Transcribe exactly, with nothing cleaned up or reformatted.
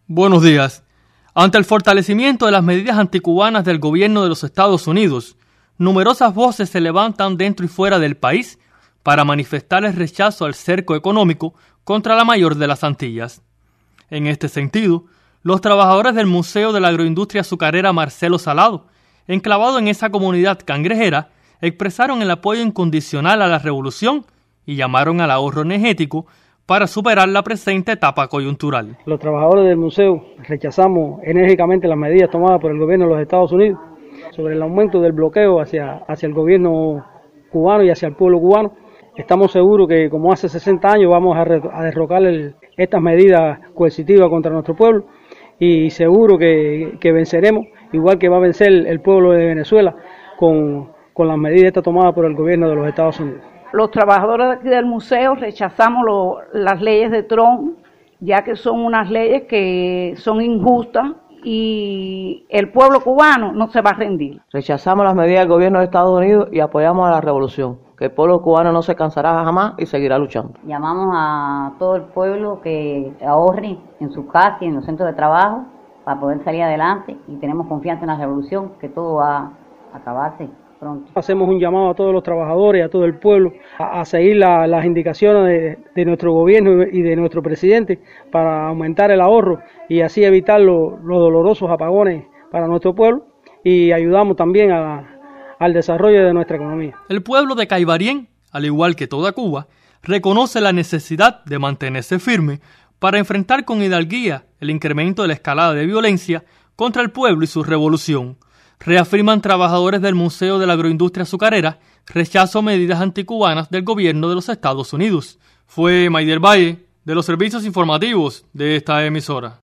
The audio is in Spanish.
Buenos días. Ante el fortalecimiento de las medidas anticubanas del gobierno de los Estados Unidos, numerosas voces se levantan dentro y fuera del país para manifestar el rechazo al cerco económico contra la mayor de las Antillas. En este sentido, los trabajadores del Museo de la Agroindustria Azucarera Marcelo Salado, enclavado en esa comunidad cangrejera, expresaron el apoyo incondicional a la revolución y llamaron al ahorro energético para superar la presente etapa coyuntural. Los trabajadores del museo rechazamos enérgicamente las medidas tomadas por el gobierno de los Estados Unidos sobre el aumento del bloqueo hacia, hacia el gobierno cubano y hacia el pueblo cubano. Estamos seguros que, como hace sesenta años, vamos a, re, a derrocar el, estas medidas coercitivas contra nuestro pueblo y seguro que, que venceremos, igual que va a vencer el, el pueblo de Venezuela con, con las medidas estas tomadas por el gobierno de los Estados Unidos. Los trabajadores de aquí del museo rechazamos lo, las leyes de Trump, ya que son unas leyes que son injustas y el pueblo cubano no se va a rendir. Rechazamos las medidas del gobierno de Estados Unidos y apoyamos a la revolución, que el pueblo cubano no se cansará jamás y seguirá luchando. Llamamos a todo el pueblo que ahorre en sus casas y en los centros de trabajo para poder salir adelante y tenemos confianza en la revolución, que todo va a acabarse pronto. Hacemos un llamado a todos los trabajadores, a todo el pueblo, a, a seguir la, las indicaciones de, de nuestro gobierno y de nuestro presidente para aumentar el ahorro y así evitar lo, los dolorosos apagones para nuestro pueblo y ayudamos también a, al desarrollo de nuestra economía. El pueblo de Caibarien, al igual que toda Cuba, reconoce la necesidad de mantenerse firme para enfrentar con hidalguía el incremento de la escalada de violencia contra el pueblo y su revolución. Reafirman trabajadores del Museo de la Agroindustria Azucarera rechazo medidas anticubanas del gobierno de los Estados Unidos. Fue Maider Valle, de los servicios informativos de esta emisora.